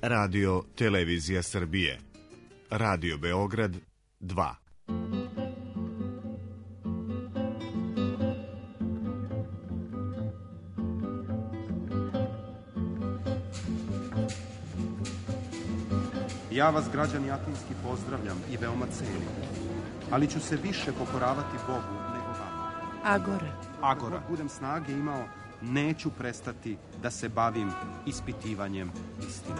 Radio Televizija Srbije. Radio Beograd 2. Ja vas, građani Atinski, pozdravljam i veoma cenim, ali ću se više pokoravati Bogu nego vama. Agora. Dok budem snage imao, neću prestati da se bavim ispitivanjem istine.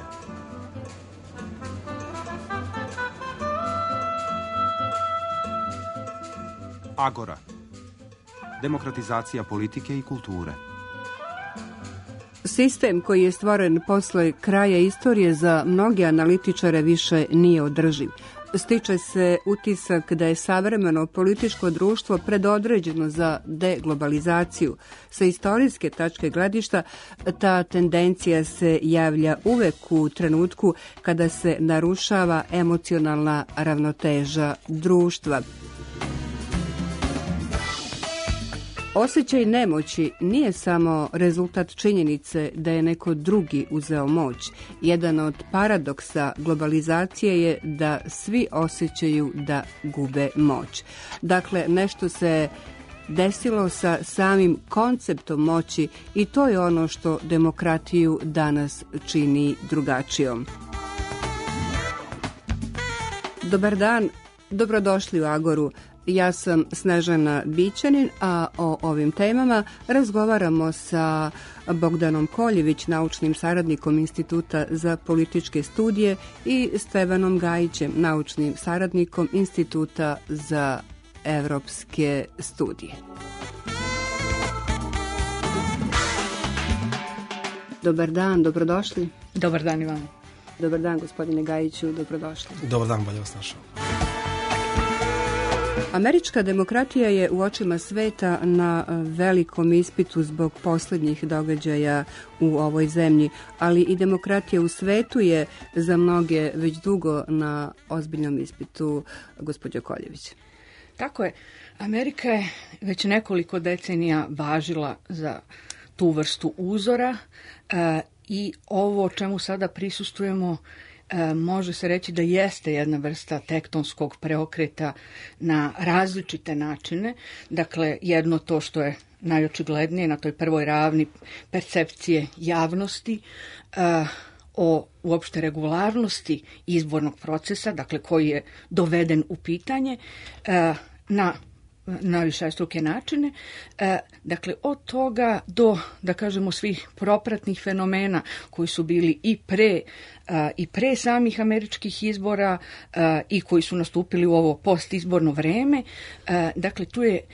Agora. Demokratizacija politike i kulture. Sistem koji je stvoren posle kraja istorije za mnoge analitičare više nije održiv. Stiče se utisak da je savremeno političko društvo predodređeno za deglobalizaciju. Sa istorijske tačke gledišta ta tendencija se javlja uvek u trenutku kada se narušava emocionalna ravnoteža društva. Osjećaj nemoći nije samo rezultat činjenice da je neko drugi uzeo moć. Jedan od paradoksa globalizacije je da svi osjećaju da gube moć. Dakle, nešto se desilo sa samim konceptom moći i to je ono što demokratiju danas čini drugačijom. Dobar dan, dobrodošli u Agoru. Ja sam Snežana Bićanin, a o ovim temama razgovaramo sa Bogdanom Koljević, naučnim saradnikom Instituta za političke studije, i Stevanom Gajićem, naučnim saradnikom Instituta za evropske studije. Dobar dan, dobrodošli. Dobar dan i vama. Dobar dan, gospodine Gajiću, dobrodošli. Dobar dan, bolje vas našao. Američka demokratija je u očima sveta na velikom ispitu zbog posljednjih događaja u ovoj zemlji, ali i demokratija u svetu je za mnoge već dugo na ozbiljnom ispitu, gospođo Koljević. Tako je. Amerika je već nekoliko decenija važila za tu vrstu uzora i ovo o čemu sada prisustvujemo može se reći da jeste jedna vrsta tektonskog preokreta na različite načine. Dakle, jedno to što je najočiglednije na toj prvoj ravni percepcije javnosti o uopšte regularnosti izbornog procesa, dakle koji je doveden u pitanje na višestruke načine. Dakle, od toga do, da kažemo, svih propratnih fenomena koji su bili i pre samih američkih izbora i koji su nastupili u ovo postizborno vreme. Dakle, tu je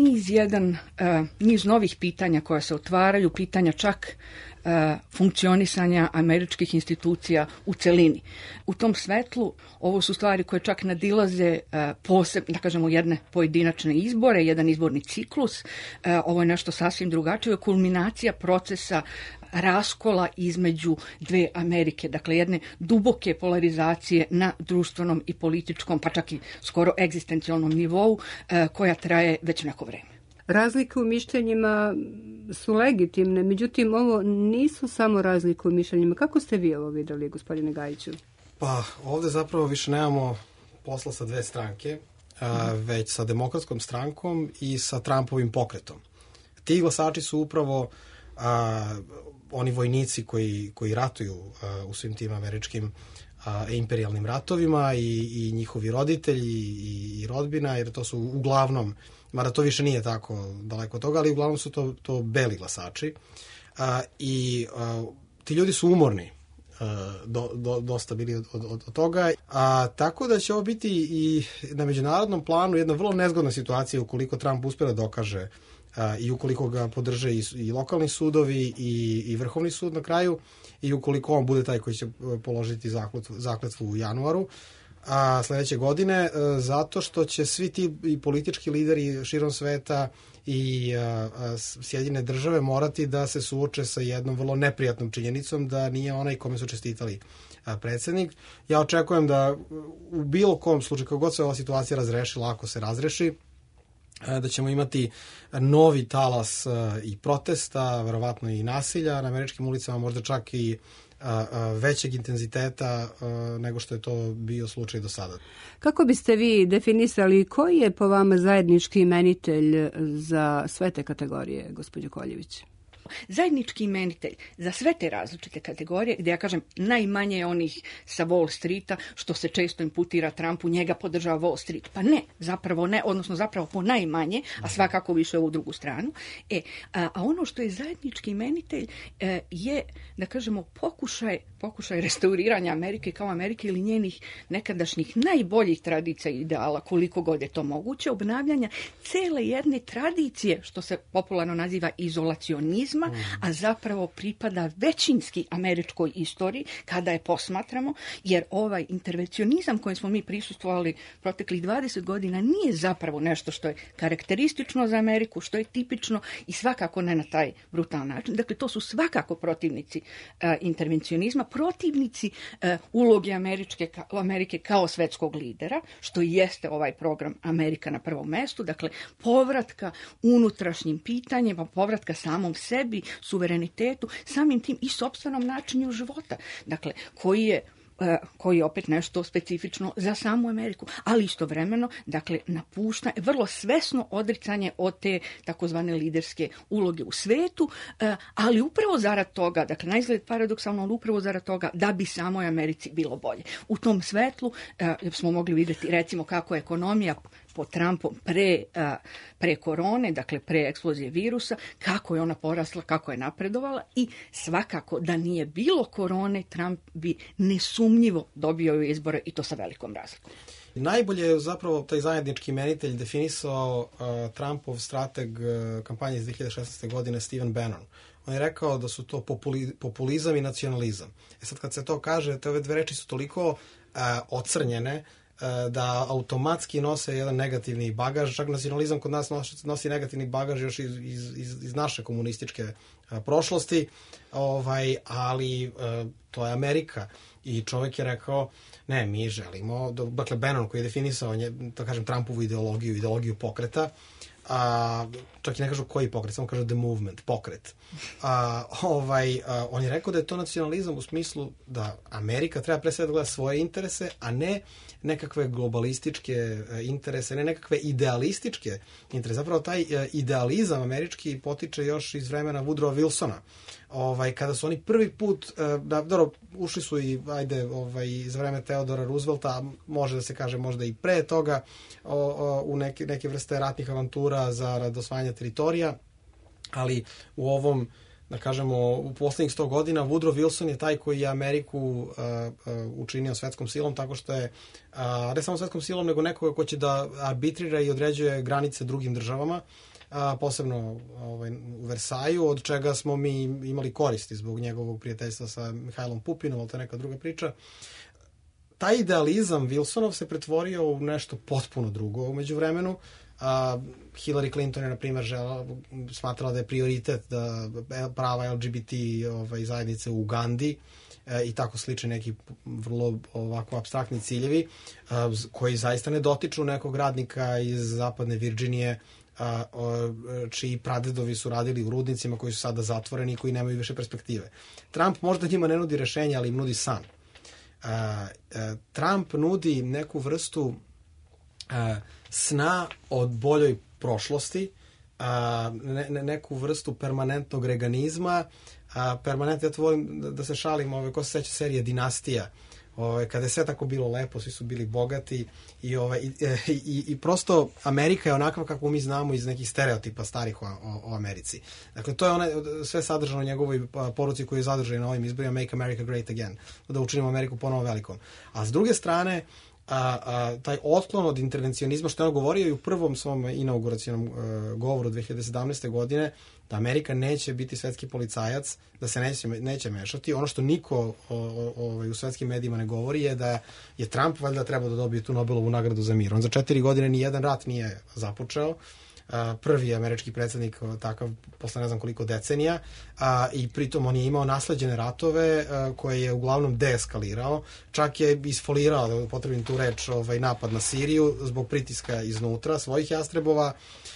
niz novih pitanja koja se otvaraju, pitanja čak funkcionisanja američkih institucija u celini. U tom svetlu ovo su stvari koje čak nadilaze posebno, da kažemo, jedne pojedinačne izbore, jedan izborni ciklus. Ovo je nešto sasvim drugačije, kulminacija procesa raskola između dve Amerike, dakle jedne duboke polarizacije na društvenom i političkom, pa čak i skoro egzistencijalnom nivou koja traje već neko vreme. Razlike u mišljenjima su legitimne, međutim ovo nisu samo razlike u mišljenjima. Kako ste vi ovo vidjeli, gospodine Gajiću? Pa ovdje zapravo više nemamo posla sa dve stranke, već sa Demokratskom strankom i sa Trumpovim pokretom. Ti glasači su upravo oni vojnici koji ratuju u svim tim američkim imperijalnim ratovima i njihovi roditelji i rodbina, jer to su uglavnom, mada to više nije tako daleko od toga, ali uglavnom su to beli glasači. I ti ljudi su umorni dosta bili od toga. Tako da će ovo biti i na međunarodnom planu jedna vrlo nezgodna situacija ukoliko Trump uspe da dokaže i ukoliko ga podrže i lokalni sudovi i Vrhovni sud na kraju, i ukoliko on bude taj koji će položiti zakletvu u januaru sledeće godine, zato što će svi ti i politički lideri širom sveta i Sjedinjene države morati da se suoče sa jednom vrlo neprijatnom činjenicom da nije onaj kome su čestitali predsjednik. Ja očekujem da u bilo kom slučaju, kako god se ova situacija razrešila, ako se razreši, da ćemo imati novi talas i protesta, verovatno i nasilja na američkim ulicama, možda čak i većeg intenziteta nego što je to bio slučaj do sada. Kako biste vi definisali koji je po vama zajednički imenitelj za sve te kategorije, gospođo Koljević? Zajednički imenitelj za sve te različite kategorije, gdje ja kažem najmanje je onih sa Wall Streeta, što se često imputira Trumpu, njega podržava Wall Street. Pa ne, zapravo ne, odnosno zapravo po najmanje, a svakako više u drugu stranu. A ono što je zajednički imenitelj je, da kažemo, pokušaj restauriranja Amerike kao Amerike ili njenih nekadašnjih najboljih tradicija i ideala, koliko god je to moguće, obnavljanja cele jedne tradicije, što se popularno naziva izolacionizma, a zapravo pripada većinski američkoj istoriji kada je posmatramo, jer ovaj intervencionizam kojem smo mi prisustvovali proteklih 20 godina nije zapravo nešto što je karakteristično za Ameriku, što je tipično i svakako ne na taj brutalan način. Dakle, to su svakako protivnici intervencionizma, protivnici uloge Amerike kao svetskog lidera, što jeste ovaj program Amerika na prvom mestu, dakle povratka unutrašnjim pitanjima, povratka samom sebi, suverenitetu, samim tim i sopstvenom načinu života, dakle koji je opet nešto specifično za samu Ameriku, ali istovremeno, dakle, napušta vrlo svesno odricanje od te takozvane liderske uloge u svetu, ali upravo zarad toga, dakle, naizgled paradoksalno, ali upravo zarad toga da bi samoj Americi bilo bolje. U tom svetlu smo mogli vidjeti, recimo, kako je ekonomija po Trumpu pre korone, dakle pre eksplozije virusa, kako je ona porasla, kako je napredovala i svakako da nije bilo korone, Trump bi nesumnjivo dobio izbore i to sa velikom razlikom. Najbolje je zapravo taj zajednički imenitelj definisao Trumpov strateg kampanje iz 2016. godine Stephen Bannon. On je rekao da su to populizam i nacionalizam. Sad kad se to kaže, te ove dve reči su toliko ocrnjene da automatski nose jedan negativni bagaž, čak nacionalizam kod nas nosi negativni bagaž još iz naše komunističke prošlosti, ali to je Amerika i čovjek je rekao ne, mi želimo, dakle Bannon koji je definisao, da kažem, Trumpovu ideologiju pokreta, čak i ne kažu koji pokret, samo kažu the movement, pokret. On je rekao da je to nacionalizam u smislu da Amerika treba pre svega da gleda svoje interese, a ne nekakve globalističke interese, ne nekakve idealističke interese. Zapravo taj idealizam američki potiče još iz vremena Woodrowa Wilsona. Kada su oni prvi put, ušli su i za vreme Theodora Roosevelta, može da se kaže možda i pre toga, u neke vrste ratnih avantura za osvajanje teritorija, ali u ovom, da kažemo, u poslednjih 100 godina Woodrow Wilson je taj koji je Ameriku učinio svetskom silom, tako što je, ne samo svetskom silom, nego nekoga ko će da arbitrira i određuje granice drugim državama, posebno u Versaju, od čega smo mi imali koristi zbog njegovog prijateljstva sa Mihajlom Pupinom, ali to je neka druga priča. Taj idealizam Wilsonov se pretvorio u nešto potpuno drugo u međuvremenu. Hillary Clinton je, na primjer, smatrala da je prioritet da prava LGBT zajednice u Ugandi i tako slični neki vrlo ovako apstraktni ciljevi koji zaista ne dotiču nekog radnika iz zapadne Virginije čiji pradedovi su radili u rudnicima koji su sada zatvoreni i koji nemaju više perspektive. Trump možda njima ne nudi rešenja, ali im nudi san. Trump nudi neku vrstu sna od boljoj prošlosti, neku vrstu permanentnog reganizma, ja to volim da se šalim, ko se seća serije Dinastija, kada je sve tako bilo lepo, svi su bili bogati i prosto Amerika je onakva kako mi znamo iz nekih stereotipa starih o Americi. Dakle, to je sve sadržano u njegovoj poruci koju je zadržao na ovim izborima Make America Great Again, da učinimo Ameriku ponovo velikom. A s druge strane, taj otklon od intervencionizma, što je on govorio i u prvom svom inauguracionom govoru 2017. godine, da Amerika neće biti svetski policajac, da se neće mešati. Ono što niko u svetskim medijima ne govori je da je Trump valjda trebao da dobije tu Nobelovu nagradu za mir. On za 4 godine ni jedan rat nije započeo. prvi američki predsjednik takav posle ne znam koliko decenija, i pritom on je imao nasleđene ratove koje je uglavnom deeskalirao, čak je isfolirao, da upotrebim tu reč, napad na Siriju zbog pritiska iznutra svojih jastrebova.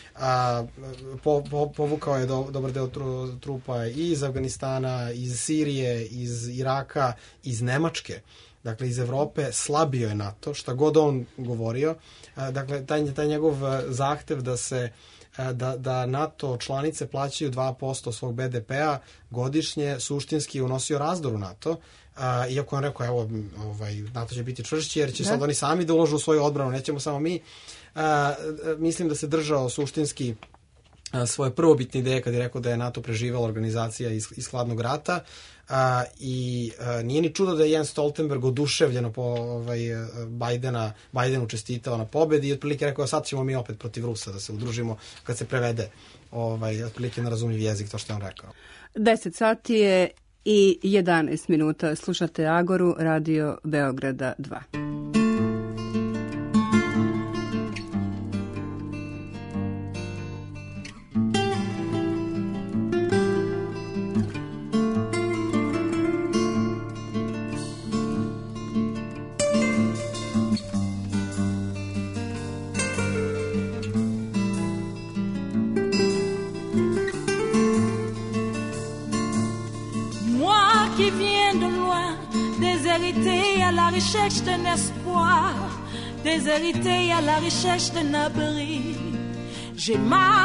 Povukao je dobar deo trupa i iz Afganistana, iz Sirije, iz Iraka, iz Nemačke, dakle iz Evrope. Slabio je NATO, šta god on govorio. Dakle, taj njegov zahtev da se da NATO članice plaćaju 2% svog BDP-a godišnje, suštinski je unosio razdor u NATO, iako on rekao, evo, NATO će biti čvršći jer će sad oni sami da uložu u svoju odbranu, nećemo samo mi. Mislim da se držao suštinski svoje prvobitne ideje kad je rekao da je NATO preživala organizacija iz hladnog rata, i nije ni čudo da je Jens Stoltenberg oduševljeno po Bajdenu čestitao na pobedi i otprilike rekao sad ćemo mi opet protiv Rusa da se udružimo kad se prevede otprilike na razumljiv jezik to što je on rekao. 10 sati je i 11 minuta. Slušate Agoru, Radio Beograda 2. Recherche d'un espoir, déshérité à la recherche d'un abri. Je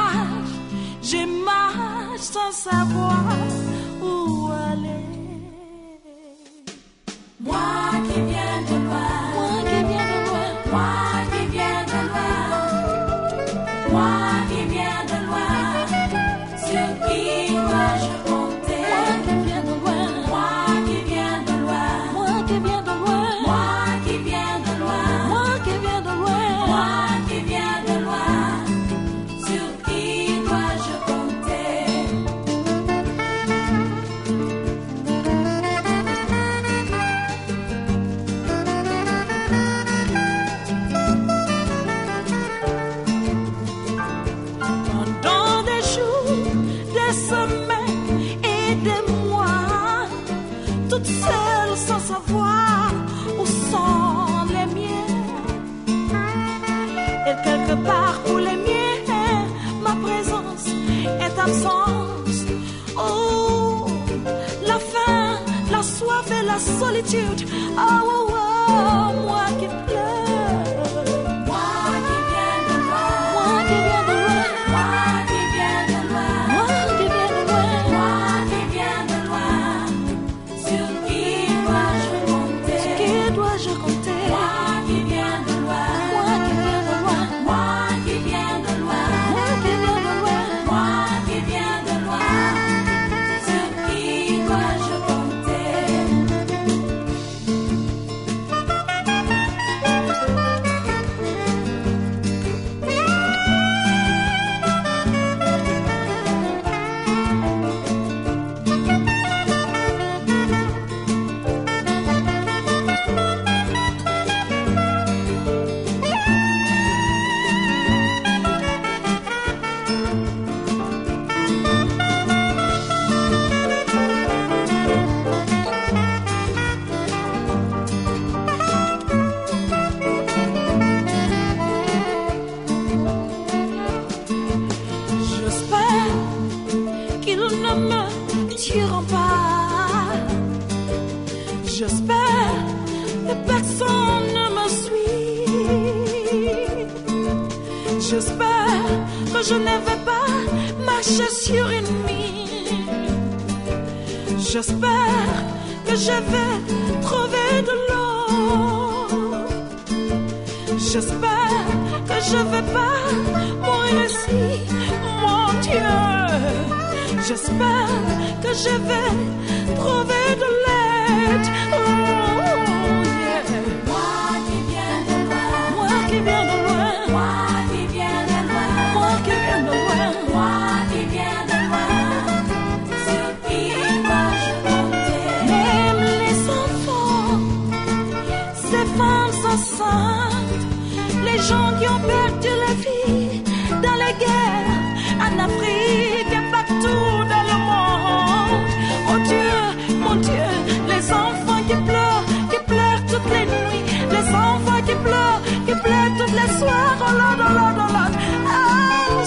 marche sans savoir où aller. Moi qui viens de loin, moi qui viens de loin, moi qui viens de loin, moi qui viens de loin, sur qui dois-je compter? Moi qui viens de loin, moi qui viens de loin, moi qui viens de loin. Oh, la faim, la soif et la solitude. Oh, oh, oh, moi qui pleure. Moi qui viens de loin. Moi qui viens de loin. Moi qui viens de loin. Moi qui viens de loin. Moi qui viens de loin. Sur qui dois-je compter? Sur qui dois-je compter? Moi qui viens de loin. Moi qui viens de loin. Moi qui viens de loin. Moi qui viens de loin. Moi qui viens de loin. Sur qui dois-je compter? J'espère que personne ne me suit. J'espère que je ne vais pas marcher sur une mine. J'espère que je vais trouver de l'eau. J'espère que je vais pas mourir ici, mon Dieu. J'espère que je vais trouver de l'aide. Oh, yeah. Moi qui viens de loin. Moi qui viens de loin. Moi qui viens de loin. Moi qui viens de loin. Moi qui viens de loin. Sur qui dois-je compter? Même les enfants, ces femmes enceintes, les gens qui ont perdu la vie dans la guerre. les enfants qui pleurent tous les soirs. Oh Lord, oh Lord, oh Lord. Ah,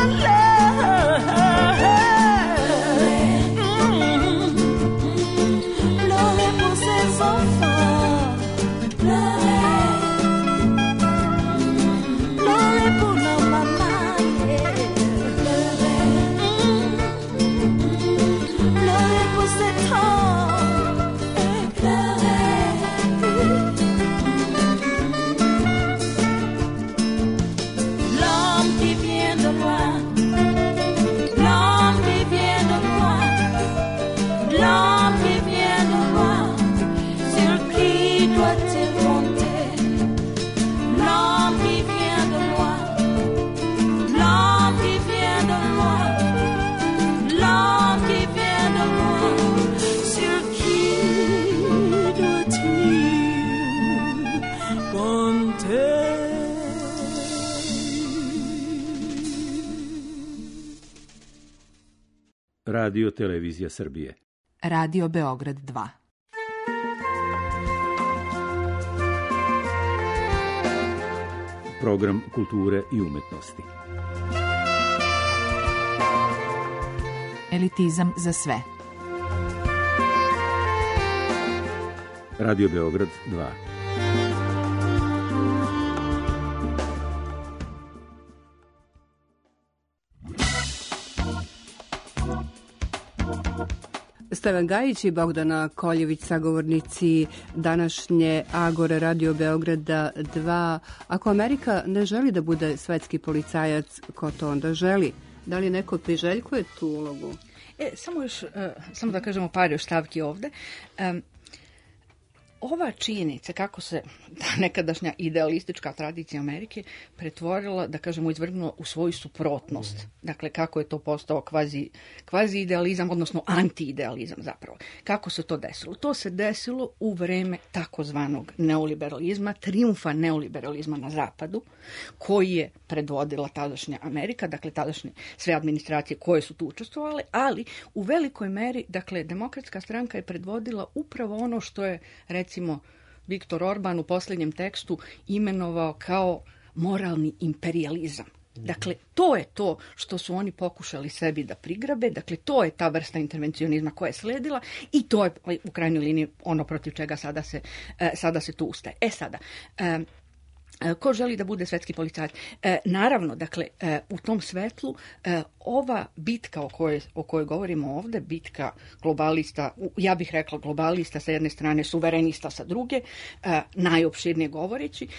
pleurez pour ces enfants. Pleurez pour nos mamans. Pleurez pour ces temps. L'homme qui vient de loin, l'homme qui vient de loin, l'homme qui vient de loin, sur qui doit-il monter? L'homme qui vient de loin, l'homme qui vient de loin, l'homme qui vient de loin, sur qui doit-il monter? Radio Televizija Srbije. Radio Beograd 2. Program kulture i umetnosti. Elitizam za sve. Radio Beograd 2. Stevan Gajić i Bogdana Koljević, sagovornici današnje Agore Radio Beograda 2. Ako Amerika ne želi da bude svetski policajac, ko to onda želi? Da li neko priželjkuje tu ulogu? Samo da kažemo par još stavki ovde. Ova činjenica kako se nekadašnja idealistička tradicija Amerike pretvorila, da kažemo, izvrgnula u svoju suprotnost. Dakle, kako je to postao kvazi idealizam, odnosno anti-idealizam zapravo. Kako se to desilo? To se desilo u vreme takozvanog neoliberalizma, trijumfa neoliberalizma na zapadu, koji je predvodila tadašnja Amerika, dakle tadašnje sve administracije koje su tu učestvovale, ali u velikoj meri, dakle, Demokratska stranka je predvodila upravo ono što je, recimo, Viktor Orban u posljednjem tekstu imenovao kao moralni imperijalizam. Dakle, to je to što su oni pokušali sebi da prigrabe, dakle, to je ta vrsta intervencionizma koja je sledila i to je u krajnjoj liniji ono protiv čega sada se tu ustaje. Sada, ko želi da bude svetski policajac? Naravno, dakle, u tom svetlu ova bitka o kojoj govorimo ovde, bitka globalista, ja bih rekla globalista sa jedne strane, suverenista sa druge, najopširnije govoreći,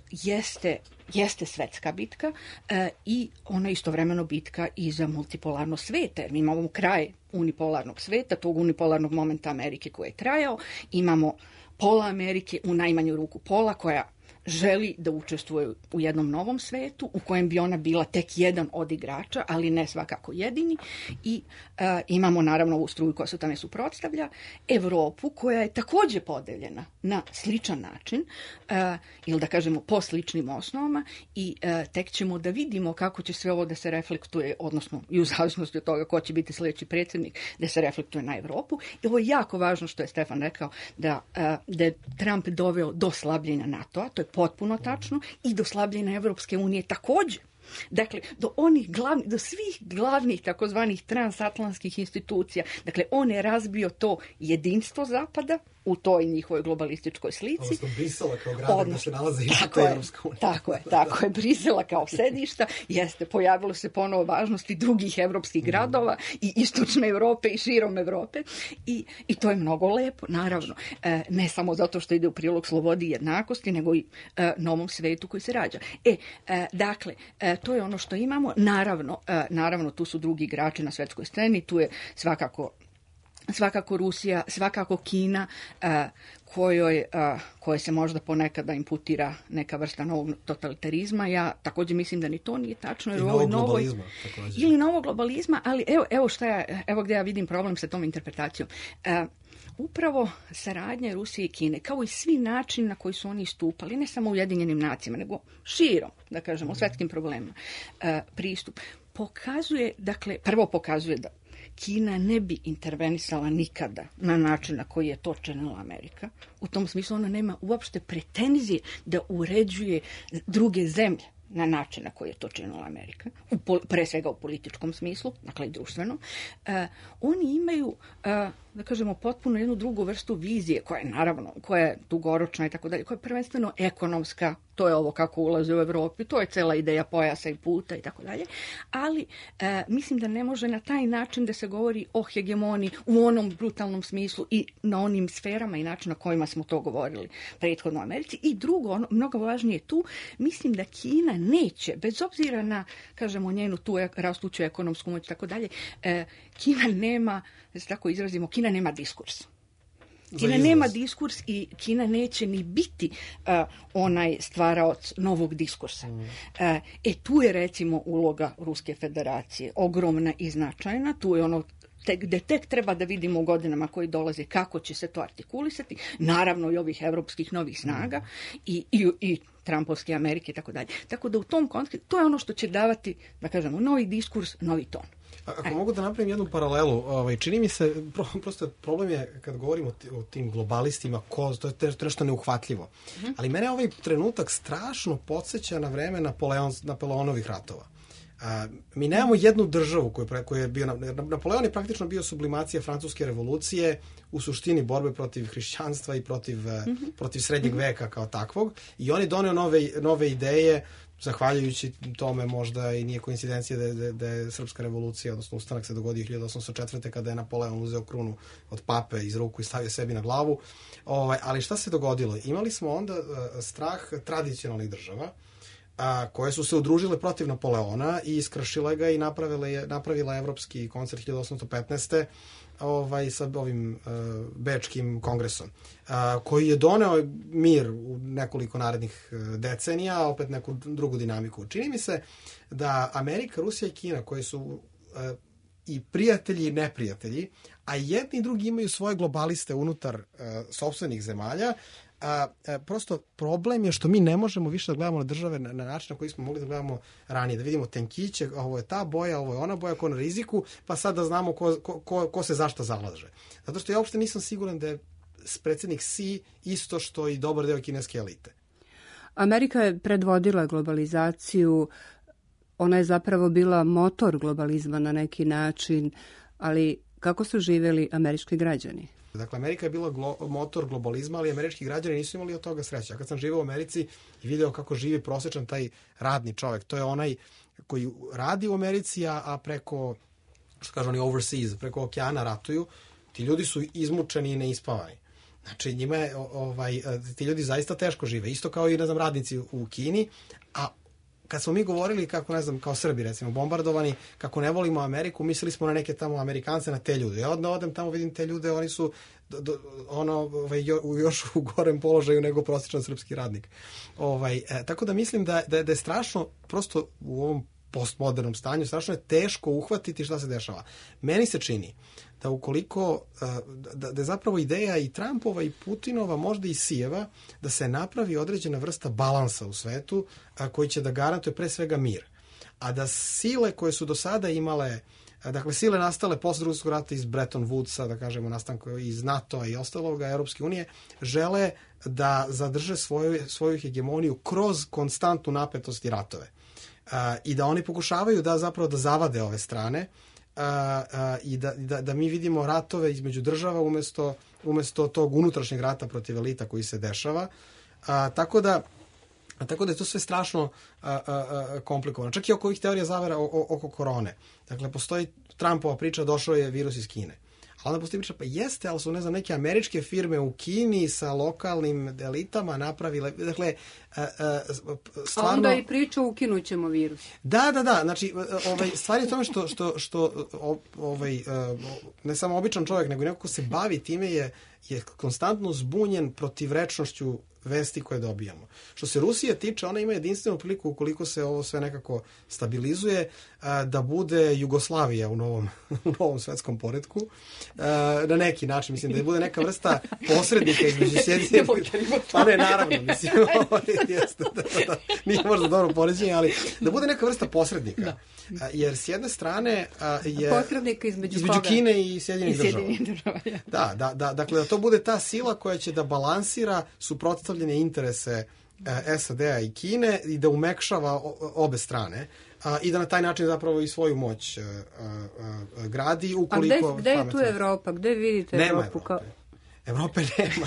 jeste svetska bitka i ona istovremeno bitka i za multipolarno svete. Mi imamo kraj unipolarnog sveta, tog unipolarnog momenta Amerike koji je trajao, imamo pola Amerike, u najmanju ruku pola, koja želi da učestvuje u jednom novom svetu u kojem bi ona bila tek jedan od igrača, ali ne svakako jedini. I imamo naravno ovu struju koja se tome suprotstavlja, Evropu koja je takođe podeljena na sličan način, ili da kažemo po sličnim osnovama, i tek ćemo da vidimo kako će sve ovo da se reflektuje, odnosno i u zavisnosti od toga ko će biti sljedeći predsjednik, da se reflektuje na Evropu. I ovo je jako važno što je Stefan rekao, da je Trump doveo do slabljenja NATO-a, to je potpuno tačno, i do slabljenja Evropske unije takođe. Dakle, do svih glavnih takozvanih transatlantskih institucija. Dakle, on je razbio to jedinstvo Zapada u toj njihovoj globalističkoj slici. Odnosno Brisela kao grada gde se nalaze i Evropska unija. Tako je, Brisela kao sedišta, pojavilo se ponovo važnosti drugih evropskih gradova i istočne Evrope i širom Evrope i to je mnogo lepo, naravno. Ne samo zato što ide u prilog slobodi i jednakosti, nego i novom svetu koji se rađa. Dakle, to je ono što imamo. Naravno, tu su drugi igrači na svetskoj sceni, tu je svakako Rusija, svakako Kina, kojoj se možda ponekada imputira neka vrsta novog totalitarizma. Ja također mislim da ni to nije tačno. I novog globalizma. Ili novog globalizma, ali evo gdje ja vidim problem sa tom interpretacijom. Upravo saradnja Rusije i Kine, kao i svi načini na koji su oni istupali, ne samo u Ujedinjenim nacijama, nego širom, da kažemo, u svetskim problemima, pristup, prvo pokazuje da Kina ne bi intervenisala nikada na način na koji je to činila Amerika. U tom smislu ona nema uopšte pretenzije da uređuje druge zemlje na način na koji je to činila Amerika, pre svega u političkom smislu, dakle i društveno. Oni imaju, da kažemo, potpuno jednu drugu vrstu vizije, koja je naravno, koja je dugoročna i tako dalje, koja je prvenstveno ekonomska, to je ovo kako ulaze u Evropi, to je cela ideja pojasa i puta i tako dalje, ali mislim da ne može na taj način da se govori o hegemoniji u onom brutalnom smislu i na onim sferama i način na kojima smo to govorili prethodno u Americi. I drugo, ono, mnogo važnije tu, mislim da Kina neće, bez obzira na, kažemo, njenu tu rastuću ekonomsku moć i tako dalje, Kina nema, da se tako izrazimo, Kina nema diskurs. Kina nema diskurs i Kina neće ni biti onaj stvaraoc novog diskursa. Tu je recimo uloga Ruske federacije ogromna i značajna. Tu je ono gde tek treba da vidimo u godinama koji dolaze kako će se to artikulisati. Naravno i ovih evropskih novih snaga i Trumpovske Amerike i tako dalje. Tako da u tom kontekstu to je ono što će davati, da kažemo, novi diskurs, novi ton. Ako mogu da napravim jednu paralelu, čini mi se, prosto problem je kad govorimo o tim globalistima, to je nešto neuhvatljivo. Ali mene ovaj trenutak strašno podsjeća na vreme Napoleonovih ratova. Mi nemamo jednu državu koja je bio, Napoleon je praktično bio sublimacija francuske revolucije, u suštini borbe protiv hrišćanstva i protiv srednjeg veka kao takvog, i on je doneo nove ideje, zahvaljujući tome možda i nije koincidencija da je srpska revolucija, odnosno ustanak se dogodio 1804. kada je Napoleon uzeo krunu od pape iz ruku i stavio sebi na glavu. Ali šta se dogodilo? Imali smo onda strah tradicionalnih država, koje su se udružile protiv Napoleona i iskršile ga i napravila evropski koncert 1815. Sa ovim Bečkim kongresom, koji je doneo mir u nekoliko narednih decenija, a opet neku drugu dinamiku. Čini mi se da Amerika, Rusija i Kina, koji su i prijatelji i neprijatelji, a jedni i drugi imaju svoje globaliste unutar sopstvenih zemalja, prosto problem je što mi ne možemo više da gledamo na države na način na koji smo mogli da gledamo ranije, da vidimo tenkiće, ovo je ta boja, ovo je ona boja, ko na riziku, pa sad da znamo ko se zašta zalaže. Zato što ja uopšte nisam siguran da je predsjednik Xi isto što i dobar deo kineske elite. Amerika je predvodila globalizaciju, ona je zapravo bila motor globalizma na neki način, ali kako su živjeli američki građani? Dakle, Amerika je bila motor globalizma, ali američki građani nisu imali od toga sreće. Ja kad sam živeo u Americi i video kako živi prosječan taj radni čovjek, to je onaj koji radi u Americi, a preko, što kažu oni overseas, preko okeana ratuju, ti ljudi su izmučeni i neispavani. Znači, njima je, ti ljudi zaista teško žive. Isto kao i, radnici u Kini, a kad smo mi govorili kako, kao Srbi, recimo, bombardovani, kako ne volimo Ameriku, mislili smo na neke tamo Amerikance, na te ljude. Ja odem tamo, vidim te ljude, oni su još u gorem položaju nego prosječan srpski radnik. Tako da mislim da je strašno, prosto u ovom postmodernom stanju, strašno je teško uhvatiti šta se dešava. Meni se čini da ukoliko, da je zapravo ideja i Trumpova i Putinova, možda i Sijeva, da se napravi određena vrsta balansa u svetu koji će da garantuje pre svega mir. A da sile koje su do sada imale, dakle sile nastale posle Drugog svjetskog rata iz Bretton Woodsa, da kažemo nastanku iz NATO-a i ostaloga, Europske unije, žele da zadrže svoju hegemoniju kroz konstantnu napetost i ratove. I da oni pokušavaju da zapravo da zavade ove strane, i da mi vidimo ratove između država umesto tog unutrašnjeg rata protiv elita koji se dešava. Tako da je to sve strašno komplikovano. Čak i oko ovih teorija zavera oko korone. Dakle, postoji Trumpova priča, došao je virus iz Kine. A onda postoji priča, pa jeste, ali su neke američke firme u Kini sa lokalnim elitama napravile, dakle, stvarno... A onda i priča ukinut ćemo virus. Da, znači, stvar je u tome što ne samo običan čovjek, nego neko ko se bavi time je konstantno zbunjen protivrečnošću vesti koje dobijamo. Što se Rusije tiče, ona ima jedinstvenu priliku ukoliko se ovo sve nekako stabilizuje, da bude Jugoslavija u novom svetskom poretku. Na neki način, mislim, da bude neka vrsta posrednika između Sjedinjenih. Pa ne, naravno, mislim, jeste, da, nije možda dobro poređenje, ali da bude neka vrsta posrednika. Da. Jer s jedne strane je posrednika između Kine i Sjedinjenih država. Da, dakle, da to bude ta sila koja će da balansira suprotstavljene interese SAD-a i Kine i da umekšava obe strane i da na taj način zapravo i svoju moć gradi. A gde je tu Evropa? Gde vidite nema Evropu? Evrope nema.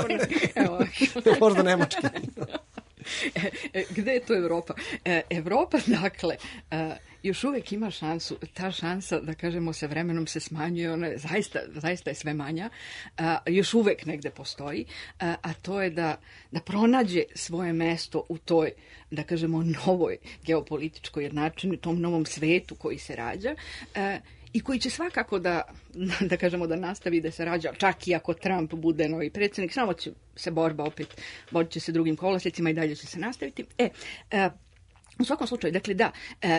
Možda Nemačke. Gde je tu Evropa? Evropa, dakle, još uvek ima šansu, ta šansa, da kažemo, se vremenom se smanjuje, ona je zaista je sve manja, još uvek negde postoji, a to je da pronađe svoje mesto u toj, da kažemo, novoj geopolitičkoj jednačini, tom novom svetu koji se rađa, i koji će svakako da kažemo da nastavi da se rađa, čak i ako Trump bude novi predsjednik, samo će se borit će se drugim kolosecima i dalje će se nastaviti. U svakom slučaju, dakle da,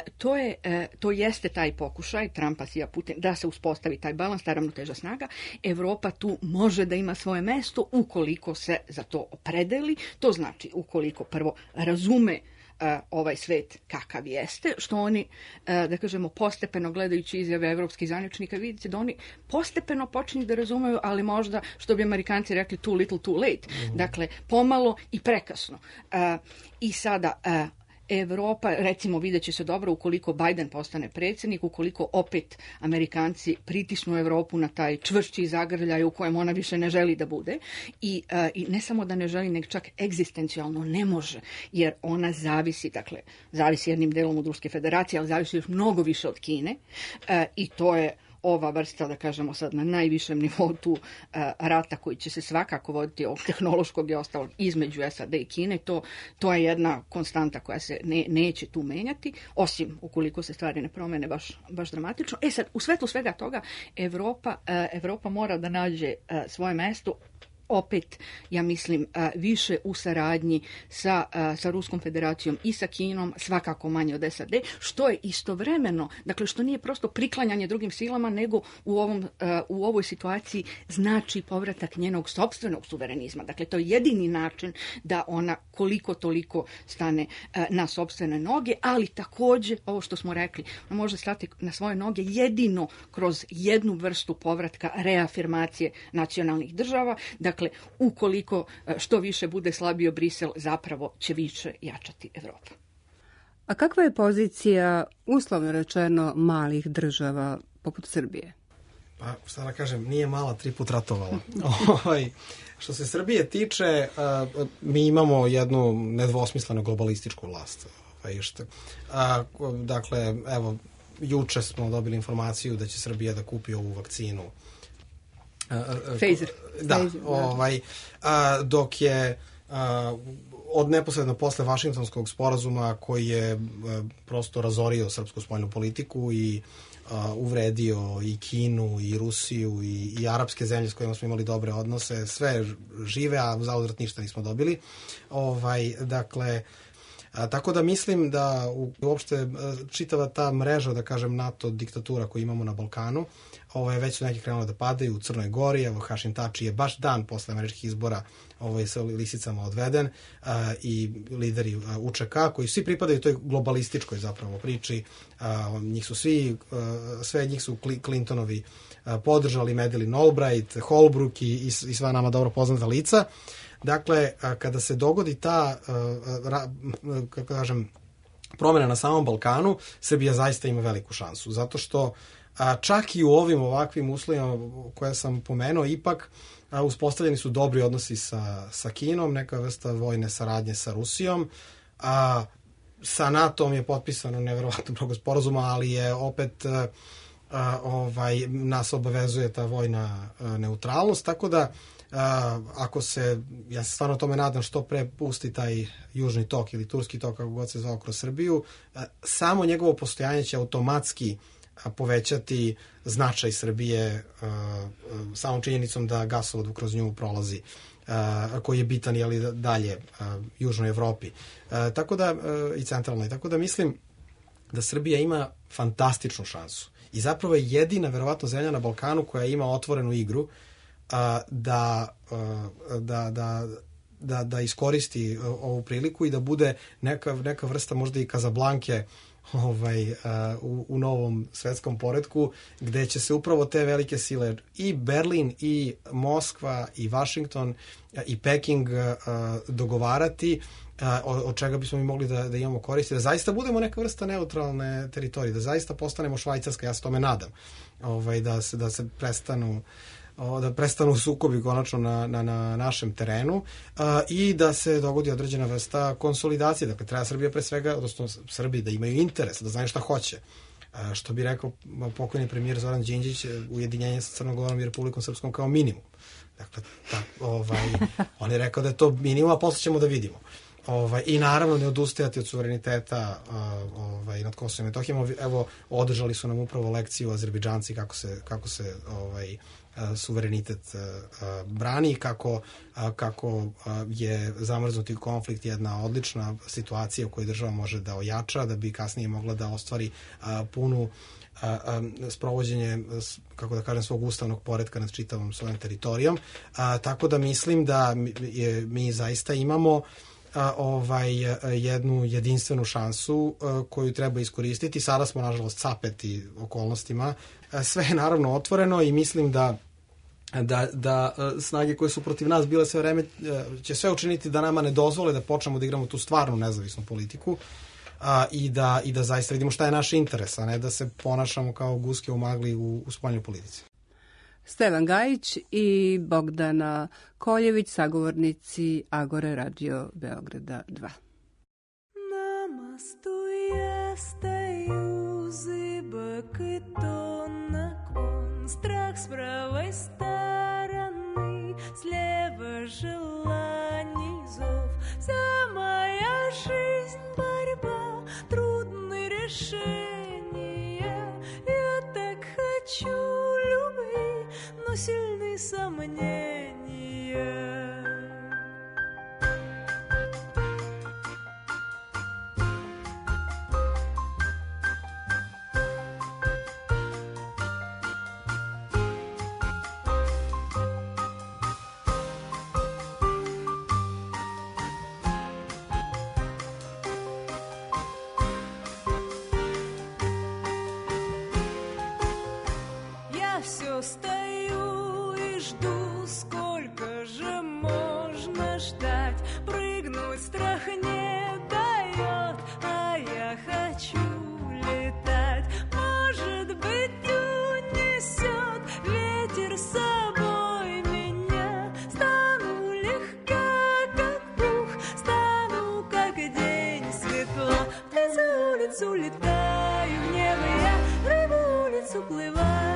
to jeste taj pokušaj Trumpa, Sija, Putin, da se uspostavi taj balans, ta ravnoteža snaga. Evropa tu može da ima svoje mesto ukoliko se za to opredeli, to znači ukoliko prvo razume ovaj svet kakav jeste, što oni, da kažemo, postepeno gledajući izjave evropskih zvaničnika, vidite da oni postepeno počinju da razumeju, ali možda, što bi Amerikanci rekli, too little, too late. Dakle, pomalo i prekasno. I sada Evropa, recimo, vidjet će se dobro ukoliko Biden postane predsjednik, ukoliko opet Amerikanci pritisnu Evropu na taj čvršći zagrljaj u kojem ona više ne želi da bude i ne samo da ne želi, nego čak egzistencijalno ne može, jer ona zavisi jednim delom od Ruske federacije, ali zavisi još mnogo više od Kine i to je ova vrsta, da kažemo sad na najvišem nivou tu rata koji će se svakako voditi ovog tehnološkog i ostalog između SAD i Kine, to je jedna konstanta koja se neće tu menjati, osim ukoliko se stvari ne promene baš dramatično. Sad, u svetlu svega toga, Evropa mora da nađe svoje mesto, opet, ja mislim, više u saradnji sa Ruskom federacijom i sa Kinom, svakako manje od SAD, što je istovremeno, dakle, što nije prosto priklanjanje drugim silama, nego u ovoj situaciji znači povratak njenog sopstvenog suverenizma. Dakle, to je jedini način da ona koliko toliko stane na sopstvene noge, ali takođe, ovo što smo rekli, ona može stati na svoje noge jedino kroz jednu vrstu povratka reafirmacije nacionalnih država. Dakle, ukoliko što više bude slabio Brisel, zapravo će više jačati Evropa. A kakva je pozicija, uslovno rečeno, malih država poput Srbije? Pa, šta da kažem, nije mala, 3 put ratovala. Što se Srbije tiče, mi imamo jednu nedvosmislenu globalističku vlast. Dakle, evo, juče smo dobili informaciju da će Srbija da kupi ovu vakcinu. Pfizer. Dok je od neposredno posle Vašingtonskog sporazuma koji je prosto razorio srpsku spoljnu politiku i uvredio i Kinu i Rusiju i arapske zemlje s kojima smo imali dobre odnose, sve žive, a zauzvrat ništa nismo dobili. Dakle, tako da mislim da uopšte čitava ta mreža, da kažem, NATO diktatura koju imamo na Balkanu, već su neki krenuli da padaju u Crnoj Gori, evo Hašim Tači je baš dan posle američkih izbora sa lisicama odveden i lideri UČK koji svi pripadaju toj globalističkoj zapravo priči, njih su sve njih su Clintonovi podržali, Madeleine Albright, Holbrooke i sva nama dobro poznata lica. Dakle, kada se dogodi ta, kako kažem, promjena na samom Balkanu, Srbija zaista ima veliku šansu, zato što čak i u ovim ovakvim uslovima koje sam pomenuo, ipak uspostavljeni su dobri odnosi sa Kinom, neka vrsta vojne saradnje sa Rusijom, sa NATO-om je potpisano nevjerovatno mnogo sporazuma, ali je opet nas obavezuje ta vojna neutralnost, tako da ako se, ja se stvarno tome nadam, što pre pusti taj južni tok ili turski tok, kako god se zvao, kroz Srbiju, samo njegovo postojanje će automatski povećati značaj Srbije samom činjenicom da gasovod kroz nju prolazi. koji je bitan dalje Južnoj Evropi. Tako da, i centralnoj. Tako da mislim da Srbija ima fantastičnu šansu. I zapravo je jedina, verovatno, zemlja na Balkanu koja ima otvorenu igru da iskoristi ovu priliku i da bude neka vrsta možda i Kazablanke u novom svetskom poretku, gde će se upravo te velike sile i Berlin i Moskva i Washington i Peking dogovarati od čega bismo mi mogli da imamo koristi, da zaista budemo neka vrsta neutralne teritorije, da zaista postanemo Švajcarska, ja se tome nadam, da se prestanu sukobi konačno na našem terenu i da se dogodi određena vrsta konsolidacije. Dakle, treba Srbija pre svega, odnosno Srbiji da imaju interes, da znaju šta hoće. Što bi rekao pokojni premijer Zoran Đinđić, ujedinjenje sa Crnom Gorom i Republikom Srpskom kao minimum. Dakle, on je rekao da je to minimum, a posle ćemo da vidimo. I naravno ne odustajati od suvereniteta nad Kosovom i Metohijom. Evo, održali su nam upravo lekciju Azerbejdžanci kako se suverenitet brani i kako je zamrznuti konflikt jedna odlična situacija u kojoj država može da ojača, da bi kasnije mogla da ostvari punu sprovođenje, kako da kažem, svog ustavnog poretka nad čitavom svojom teritorijom. Tako da mislim da mi zaista imamo jednu jedinstvenu šansu koju treba iskoristiti. Sada smo, nažalost, sapeti okolnostima. Sve je naravno otvoreno i mislim da snage koje su protiv nas bile sve vreme će sve učiniti da nama ne dozvole da počnemo da igramo tu stvarnu nezavisnu politiku i da zaista vidimo šta je naš interes, a ne da se ponašamo kao guske u magli u spoljnoj politici. Stevan Gajić i Bogdana Koljević, sagovornici Agore Radio Beograda 2. Nama jeste юзы то наклон, страх с правой стороны, слева желаний зов, самая жизнь борьба, трудные решения, я так хочу любви, но сильны сомнения. Все стою и жду, сколько же можно ждать. Прыгнуть страх не дает, а я хочу летать. Может быть, унесет ветер с собой меня. Стану легка, как пух, стану, как день светло. За улицу летаю в небо я, рыбу улицу плываю.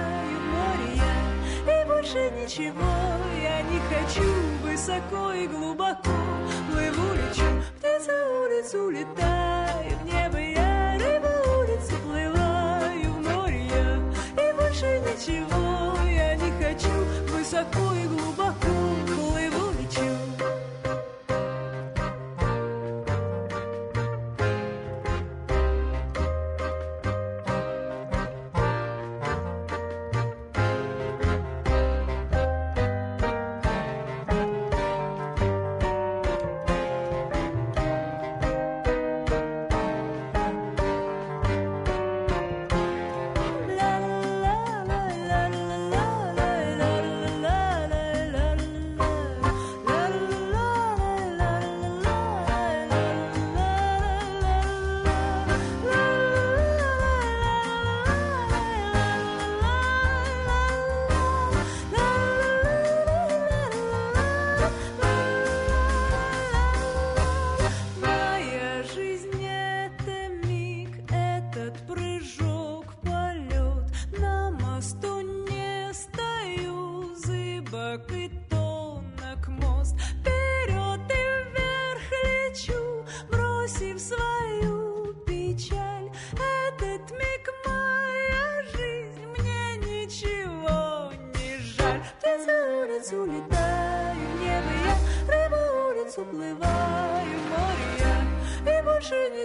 Больше ничего я не хочу, высоко и глубоко плыву, лечу, птица улицу летает, в небо я, рыба улицу плываю, в море я, и больше ничего я не хочу, высоко и глубоко плыву, лечу.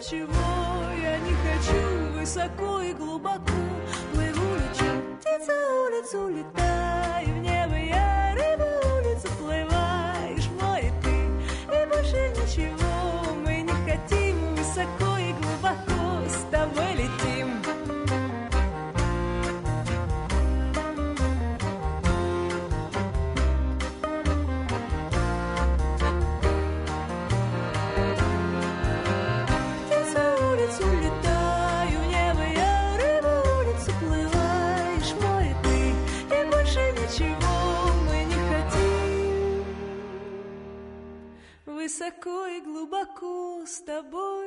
ничего, я не хочу высоко и глубоко. Плыву, лечу, птица улицу летай, в небо я рыба улицу плываешь, море ты, и больше ничего. Мы не хотим высоко и глубоко, с тобой летим. Высоко и глубоко с тобой.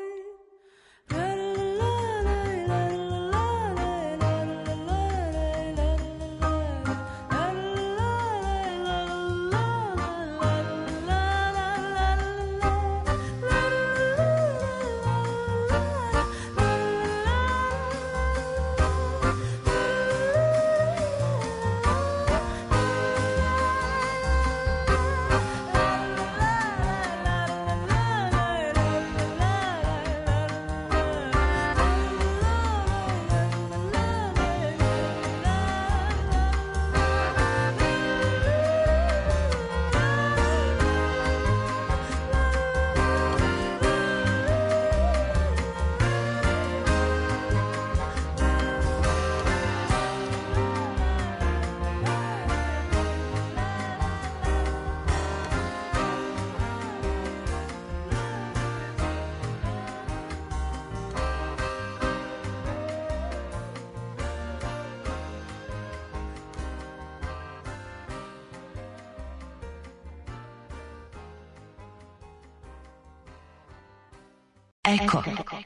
Eko.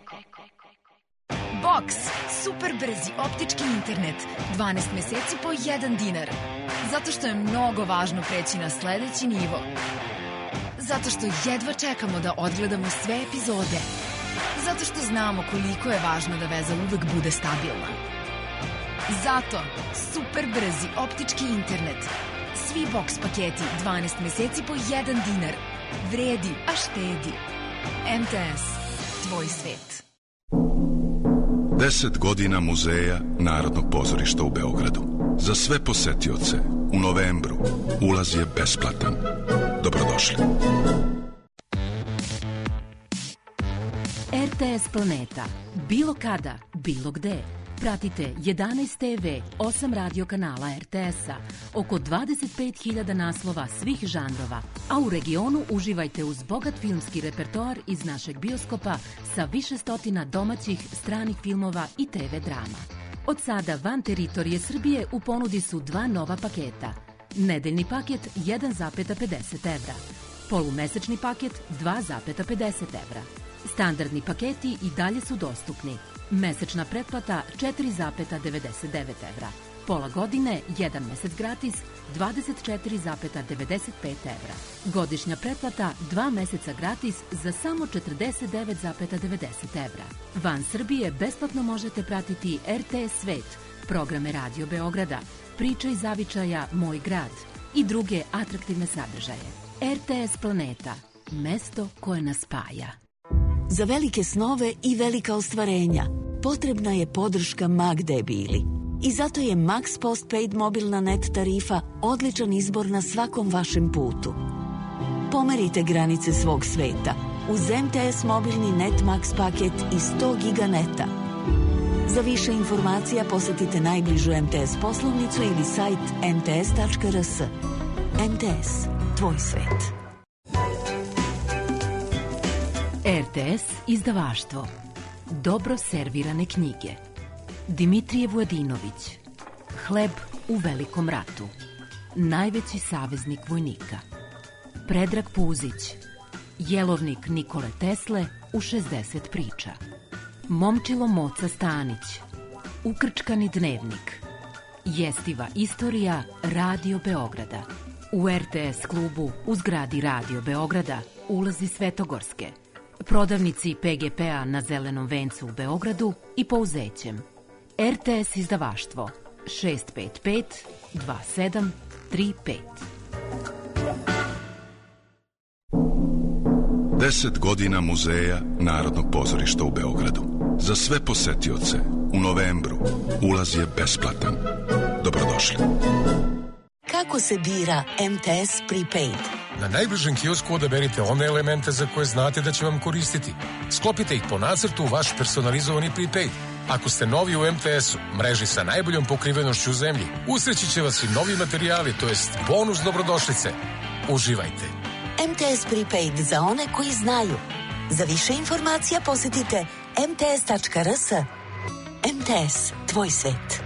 Box. Super brzi optički internet. 12 meseci po 1 dinar. Zato što je mnogo važno preći na sledeći nivo. Zato što jedva čekamo da odgledamo sve epizode. Zato što znamo koliko je važno da veza uvek bude stabilna. Zato super brzi optički internet. Svi box paketi 12 meseci po 1 dinar. Vredi, a štedi. MTS. Tvoj svet. 10 godina Muzeja Narodnog pozorišta u Beogradu. Za sve posetioce u novembru ulaz je besplatan. Dobrodošli. RTS Planeta. Bilo kada, bilo gde. Pratite 11 TV, 8 radio kanala RTS-a, oko 25.000 naslova svih žanrova, a u regionu uživajte uz bogat filmski repertoar iz našeg bioskopa sa više stotina domaćih, stranih filmova i TV drama. Od sada van teritorije Srbije u ponudi su 2 nova paketa. Nedeljni paket 1,50 evra, polumesečni paket 2,50 evra. Standardni paketi i dalje su dostupni. Mesečna pretplata 4,99 evra. Pola godine, 1 mesec gratis, 24,95 evra. Godišnja pretplata 2 meseca gratis za samo 49,90 evra. Van Srbije besplatno možete pratiti RTS Svet, programe Radio Beograda, Priče iz zavičaja Moj grad i druge atraktivne sadržaje. RTS Planeta, mesto koje nas spaja. Za velike snove i velika ostvarenja potrebna je podrška ma gde bili. I zato je Max Postpaid mobilna net tarifa odličan izbor na svakom vašem putu. Pomerite granice svog sveta uz MTS mobilni Net Max paket i 100 giga neta. Za više informacija posetite najbližu MTS poslovnicu ili sajt mts.rs. MTS, tvoj svet. RTS izdavaštvo. Dobro servirane knjige. Dimitrije Vujadinović. Hleb u velikom ratu. Najveći saveznik vojnika. Predrag Puzić. Jelovnik Nikole Tesle u 60 priča. Momčilo Moca Stanić. Ukrčkani dnevnik. Jestiva istorija Radio Beograda. U RTS klubu u zgradi Radio Beograda ulazi Svetogorske. Prodavnici PGP-a na Zelenom vencu u Beogradu i Pouzećem. RTS izdavaštvo 655 2735. 10 godina Muzeja Narodnog pozorišta u Beogradu. Za sve posetioce u novembru ulaz je besplatan. Dobrodošli. Kako se bira MTS Prepaid? Na najbližem kiosku odaberite one elemente za koje znate da će vam koristiti. Sklopite ih po nacrtu u vaš personalizovani prepaid. Ako ste novi u MTS-u, mreži sa najboljom pokrivenošću u zemlji, usreći će vas i novi materijali, to jest bonus dobrodošlice. Uživajte. MTS Prepaid za one koji znaju. Za više informacija posjetite mts.rs. MTS, tvoj svet.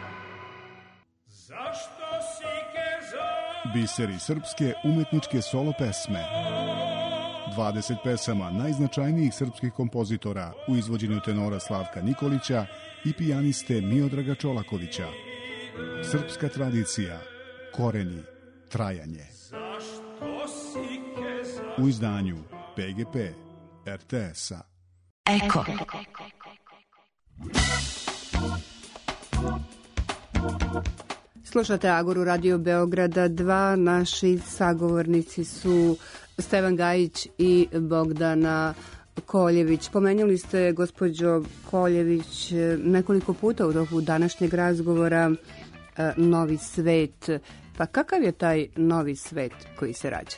Biseri srpske umetničke solo pesme. 20 pesama najznačajnijih srpskih kompozitora u izvođenju tenora Slavka Nikolića i pijaniste Miodraga Čolakovića. Srpska tradicija, koreni, trajanje. U izdanju PGP RTS-a. Eko. Slušate Agoru Radio Beograda 2. Naši sagovornici su Stevan Gajić i Bogdana Koljević. Pomenuli ste, gospođo Koljević, nekoliko puta u toku današnjeg razgovora novi svet. Pa kakav je taj novi svet koji se rađa?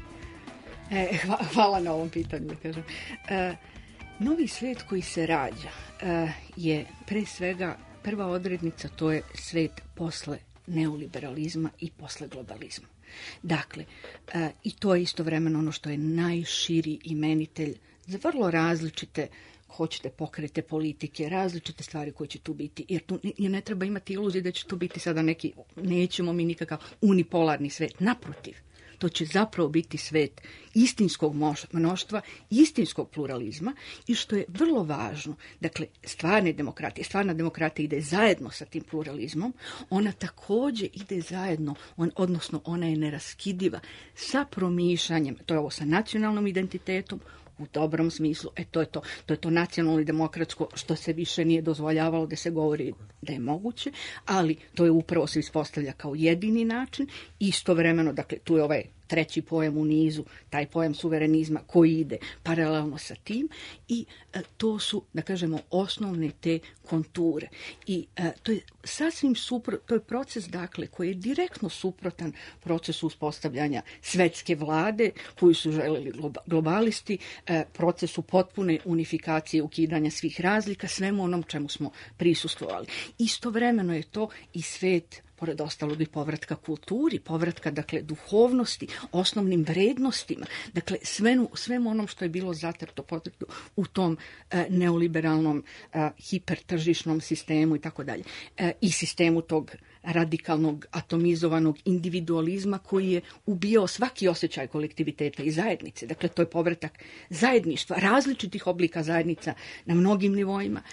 Hvala na ovom pitanju, da kažem. Novi svet koji se rađa je pre svega prva odrednica, to je svet posle neoliberalizma i posle globalizma. Dakle, i to je istovremeno ono što je najširi imenitelj za vrlo različite, hoćete pokrete politike, različite stvari koje će tu biti, jer tu ne treba imati iluzije da će tu biti sada neki, nećemo mi nikakav unipolarni svet, naprotiv. To će zapravo biti svet istinskog mnoštva, istinskog pluralizma i što je vrlo važno, dakle, stvarna demokratija ide zajedno sa tim pluralizmom, ona također ide zajedno, odnosno ona je neraskidiva sa promišljanjem, to je ovo sa nacionalnom identitetom, u dobrom smislu, to je to nacionalno i demokratsko što se više nije dozvoljavalo da se govori da je moguće, ali to je upravo se ispostavlja kao jedini način. Istovremeno, dakle, tu je ovaj treći pojam u nizu, taj pojam suverenizma koji ide paralelno sa tim i to su, da kažemo, osnovne te konture. I to je sasvim suprotno, to je proces, dakle, koji je direktno suprotan procesu uspostavljanja svetske vlade koju su želeli globalisti, procesu potpune unifikacije, ukidanja svih razlika, svemu onom čemu smo prisustvovali. Istovremeno je to i svet, pored ostalog i povratka kulturi, povratka, dakle, duhovnosti, osnovnim vrednostima, dakle, svemu onom što je bilo zatrto u tom neoliberalnom hipertržišnom sistemu i tako dalje. I sistemu tog radikalnog, atomizovanog individualizma koji je ubijao svaki osjećaj kolektiviteta i zajednice. Dakle, to je povratak zajedništva, različitih oblika zajednica na mnogim nivoima.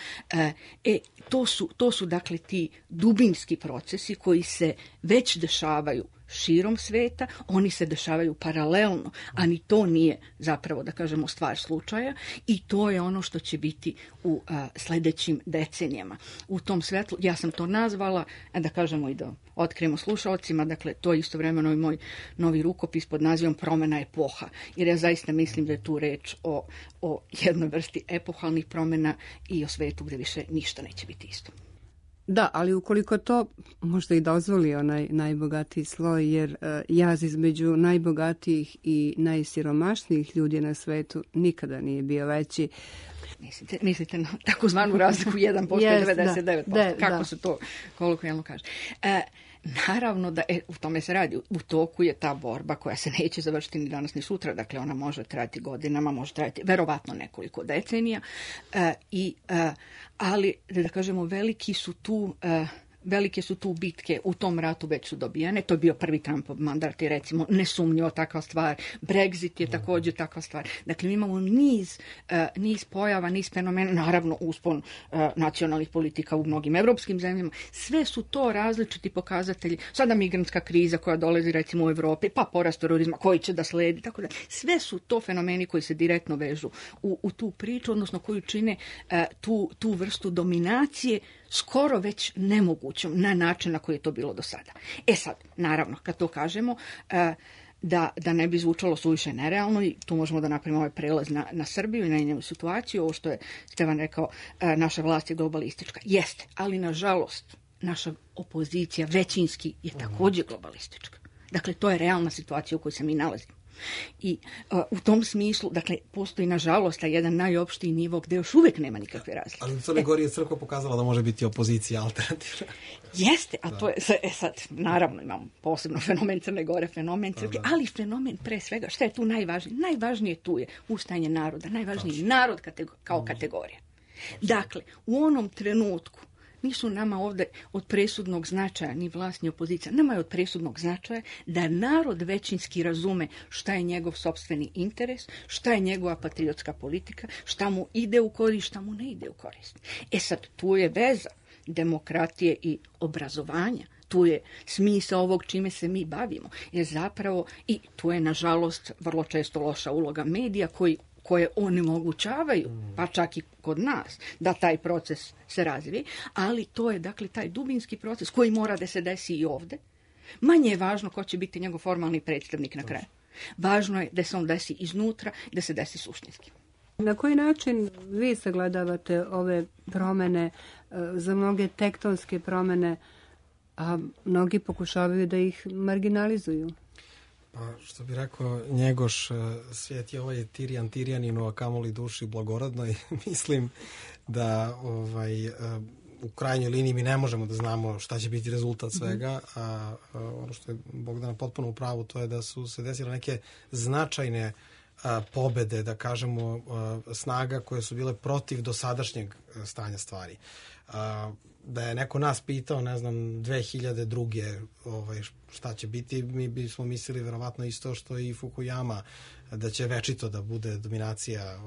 To su dakle ti dubinski procesi koji se već dešavaju širom sveta, oni se dešavaju paralelno, a ni to nije zapravo, da kažemo, stvar slučaja i to je ono što će biti u sljedećim decenijama. U tom svetlu, ja sam to nazvala, da kažemo i da otkrijemo slušalcima, dakle, to je istovremeno i moj novi rukopis pod nazivom Promjena epoha, jer ja zaista mislim da je tu reč o jednoj vrsti epohalnih promjena i o svetu gdje više ništa neće biti isto. Da, ali ukoliko to možda i dozvoli onaj najbogatiji sloj, jer jaz između najbogatijih i najsiromašnijih ljudi na svetu nikada nije bio veći. Mislite na takozvanu razliku 1% i 99%, kako se to kolokvijalno kaže. Naravno da u tome se radi. U toku je ta borba koja se neće završiti ni danas ni sutra. Dakle, ona može trajati godinama, može trajati verovatno nekoliko decenija. Ali, da kažemo, velike su tu bitke, u tom ratu već su dobijene. To je bio prvi Trumpov mandat i recimo nesumnjivo takva stvar. Brexit je također takva stvar. Dakle, mi imamo niz pojava, niz fenomena, naravno uspon nacionalnih politika u mnogim evropskim zemljama. Sve su to različiti pokazatelji. Sada migrantska kriza koja dolazi recimo u Evropi, pa porast terorizma koji će da sledi, tako da. Sve su to fenomeni koji se direktno vežu u tu priču, odnosno koji čine tu vrstu dominacije skoro već nemogućom na način na koji je to bilo do sada. Sad, naravno, kad to kažemo, da ne bi zvučalo suviše nerealno, i tu možemo da napravimo ovaj prelaz na Srbiju i na njenu situaciju, ovo što je Stevan rekao, naša vlast je globalistička. Jeste, ali nažalost naša opozicija većinski je također globalistička. Dakle, to je realna situacija u kojoj se mi nalazimo. I u tom smislu, dakle, postoji nažalost jedan najopštiji nivo gde još uvek nema nikakve razlike. Ali u Crnoj Gori je crkva pokazala da može biti opozicija alternativna. Jeste, a to je, sad, naravno imamo posebno fenomen Crne Gore, fenomen crkve, ali fenomen pre svega, šta je tu najvažnije? Najvažnije tu je ustajanje naroda, najvažniji narod kao kategorija. Dakle, u onom trenutku nisu nama ovde od presudnog značaja ni vlast ni opozicija. Nama je od presudnog značaja da narod većinski razume šta je njegov sopstveni interes, šta je njegova patriotska politika, šta mu ide u korist, šta mu ne ide u korist. Sad, tu je veza demokratije i obrazovanja. Tu je smisao ovog čime se mi bavimo. Jer zapravo, i tu je nažalost vrlo često loša uloga medija koje onemogućavaju, pa čak i kod nas, da taj proces se razvije, ali to je dakle taj dubinski proces koji mora da se desi i ovde. Manje je važno ko će biti njegov formalni predstavnik na kraju. Važno je da se on desi iznutra, da se desi suštinski. Na koji način vi sagledavate ove promene, za mnoge tektonske promene, a mnogi pokušavaju da ih marginalizuju? Pa, što bi rekao Njegoš, svijet je ovaj Tirijaninu, a kamoli duši blagoradnoj. Mislim da u krajnjoj liniji mi ne možemo da znamo šta će biti rezultat svega, a ono što je Bogdana potpuno u pravu, to je da su se desile neke značajne pobede, da kažemo, snaga koje su bile protiv dosadašnjeg stanja stvari. Da je neko nas pitao, ne znam, 2002. Šta će biti, mi bismo mislili verovatno isto što i Fukuyama, da će večito da bude dominacija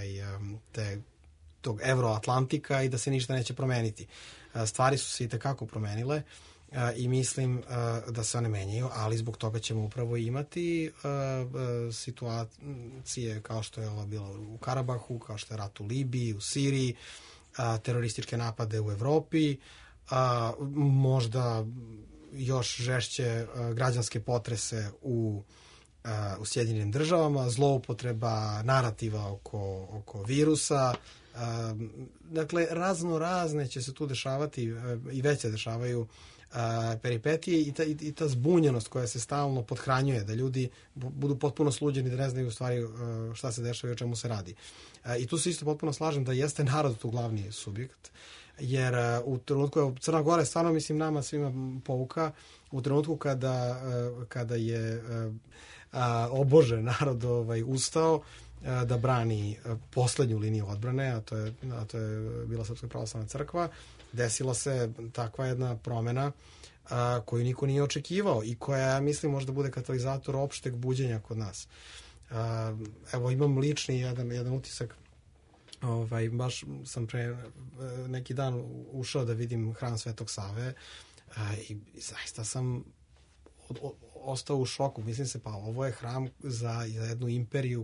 tog Evroatlantika i da se ništa neće promeniti. Stvari su se i tekako promenile i mislim da se one menjaju, ali zbog toga ćemo upravo imati situacije kao što je ovo bilo u Karabahu, kao što je rat u Libiji, u Siriji, terorističke napade u Evropi, možda još žešće građanske potrese u Sjedinjenim državama, zloupotreba narativa oko virusa. Dakle, razne će se tu dešavati i već se dešavaju peripetije i ta zbunjenost koja se stalno pothranjuje, da ljudi budu potpuno sluđeni, da ne znaju u stvari šta se dešava i o čemu se radi. I tu se isto potpuno slažem da jeste narod tu glavni subjekt, jer u trenutku, Crna Gora je stvarno, mislim, nama svima pouka, u trenutku kada je obože narod ustao da brani poslednju liniju odbrane, a to je bila Srpska pravoslavna crkva, desila se takva jedna promena koju niko nije očekivao i koja, mislim, možda bude katalizator opšteg buđenja kod nas. Evo, imam lični jedan utisak. Baš sam pre neki dan ušao da vidim hram Svetog Save i zaista sam ostao u šoku. Mislim se, pa ovo je hram za jednu imperiju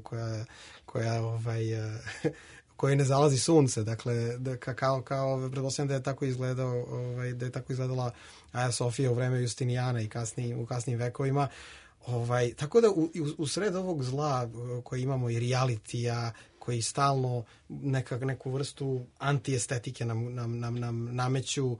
koja ne zalazi sunce. Dakle, kao pretpostavljam da je tako izgledao, da je tako izgledala Aja Sofija u vreme Justinijana i u kasnijim vekovima. Tako da u sred ovog zla koje imamo i realitija, koji stalno neku vrstu antiestetike nam nameću,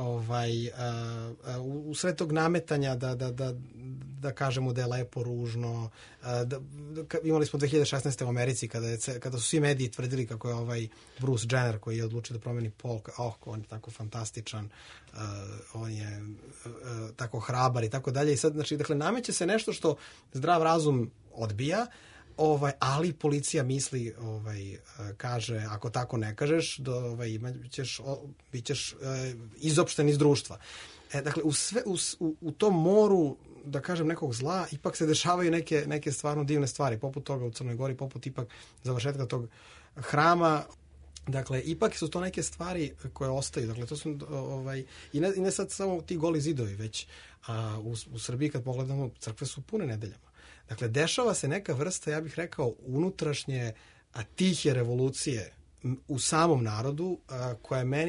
u sred tog nametanja da kažemo da je lepo, ružno. Imali smo 2016. u Americi kada su svi mediji tvrdili kako je Bruce Jenner, koji je odlučio da promeni pol, on je tako fantastičan, on je tako hrabar i tako dalje. I sad, znači, dakle, nameće se nešto što zdrav razum odbija, ali policija misli, kaže, ako tako ne kažeš, bit ćeš izopšten iz društva. Dakle, u tom moru, da kažem, nekog zla, ipak se dešavaju neke stvarno divne stvari, poput toga u Crnoj Gori, poput ipak završetka tog hrama. Dakle, ipak su to neke stvari koje ostaju. Dakle, to su, i ne sad samo ti goli zidovi, već u Srbiji, kad pogledamo, crkve su pune nedeljama. Dakle, dešava se neka vrsta, ja bih rekao, unutrašnje tihe revolucije u samom narodu, koja meni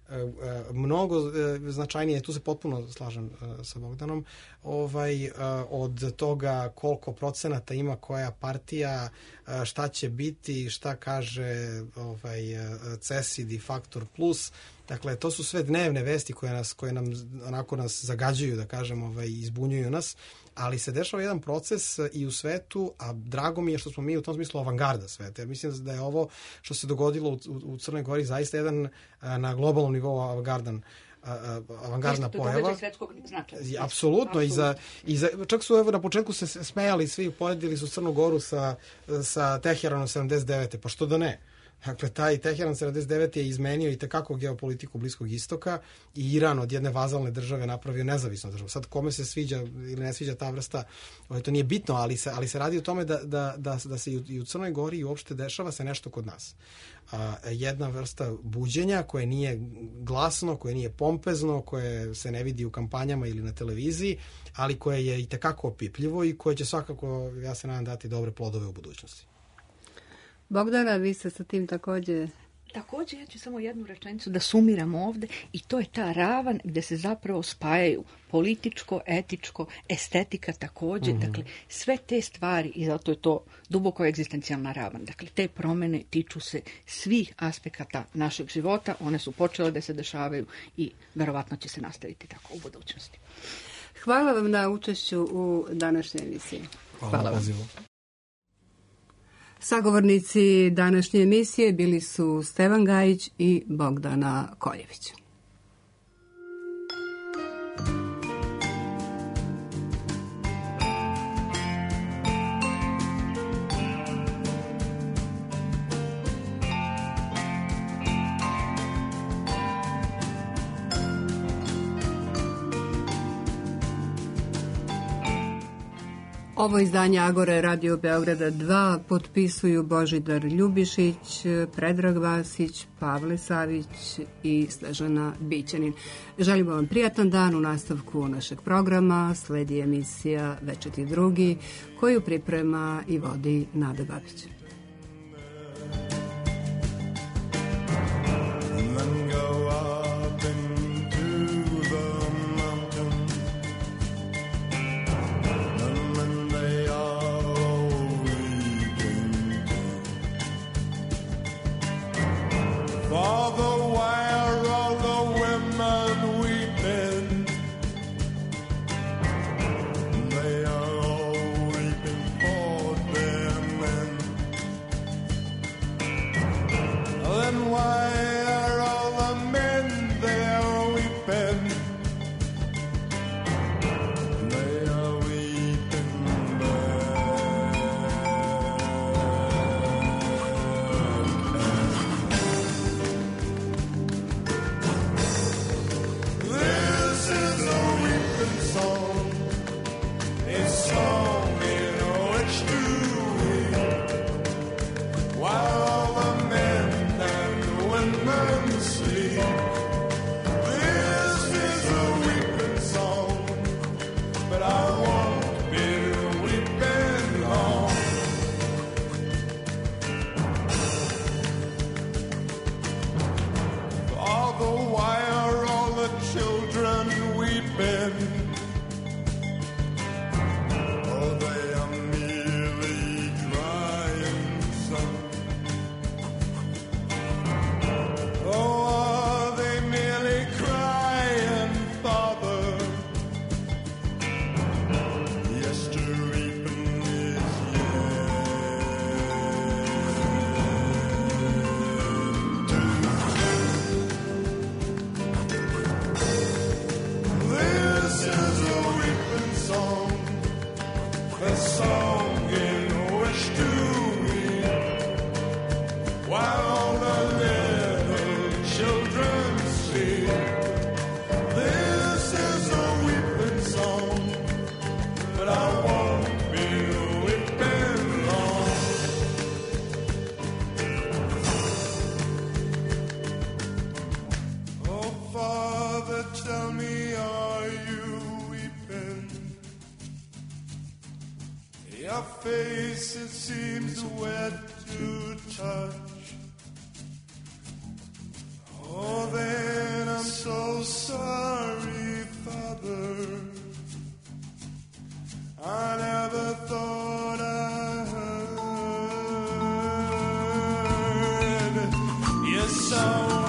mnogo značajnije, tu se potpuno slažem sa Bogdanom, od toga koliko procenata ima koja partija, šta će biti, šta kaže CESID i Faktor Plus. Dakle, to su sve dnevne vesti koje nam onako nas zagađuju, da kažem, izbunjuju nas, ali se dešava jedan proces i u svetu, a drago mi je što smo mi u tom smislu avangarda sveta. Jer mislim da je ovo što se dogodilo u Crnoj Gori zaista jedan na globalnom nivou avangardna pojava. Apsolutno. Čak su na početku se smejali svi, poredili su Crnu Goru sa Teheranom 79. Pa što da ne? Dakle, taj Teheran 79 je izmenio i tekako geopolitiku Bliskog istoka i Iran od jedne vazalne države napravio nezavisnu državu. Sad, kome se sviđa ili ne sviđa ta vrsta, to nije bitno, ali se radi o tome da se i u Crnoj Gori i uopšte dešava se nešto kod nas. Jedna vrsta buđenja koje nije glasno, koje nije pompezno, koje se ne vidi u kampanjama ili na televiziji, ali koje je i tekako opipljivo i koje će svakako, ja se nadam, dati dobre plodove u budućnosti. Bogdana, vi se sa tim također... Također, ja ću samo jednu rečenicu da sumiram ovde, i to je ta ravan gde se zapravo spajaju političko, etičko, estetika također, dakle, sve te stvari, i zato je to duboko egzistencijalna ravan. Dakle, te promene tiču se svih aspekata našeg života, one su počele da se dešavaju i verovatno će se nastaviti tako u budućnosti. Hvala vam na učešću u današnjoj emisiji. Hvala vam. Sagovornici današnje emisije bili su Stevan Gajić i Bogdana Koljević. Ovo izdanje Agore Radio Beograda 2 potpisuju Božidar Ljubišić, Predrag Vasić, Pavle Savić i Snežana Bićanin. Želimo vam prijatan dan. U nastavku našeg programa sledi emisija Večeti drugi, koju priprema i vodi Nada Babić. Face, it seems wet to touch. Oh, there so